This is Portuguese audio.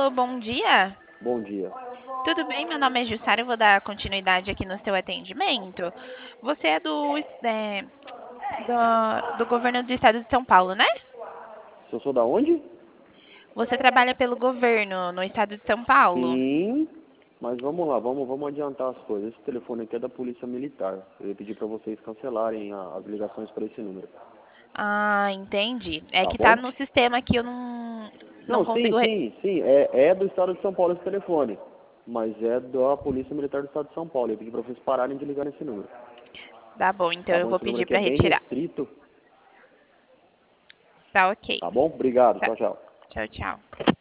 Alô, bom dia. Bom dia. Tudo bem? Meu nome é Jussara, eu vou dar continuidade aqui no seu atendimento. Você é do governo do estado de São Paulo, né? Se eu sou da onde? Você trabalha pelo governo no estado de São Paulo? Sim, mas vamos lá, vamos adiantar as coisas. Esse telefone aqui é da Polícia Militar. Eu ia pedir para vocês cancelarem as ligações para esse número. Ah, entendi. É Tá que tá bom? no sistema que eu não Não, sim, consigo. sim, sim. É do estado de São Paulo esse telefone. Mas é da Polícia Militar do estado de São Paulo. Eu ia pedir para vocês pararem de ligar nesse número. Tá bom, então Tá eu bom? vou Esse número pedir aqui é para bem retirar. restrito. Tá ok. Tá bom? Obrigado. Tá. Tchau, tchau. Tchau, tchau.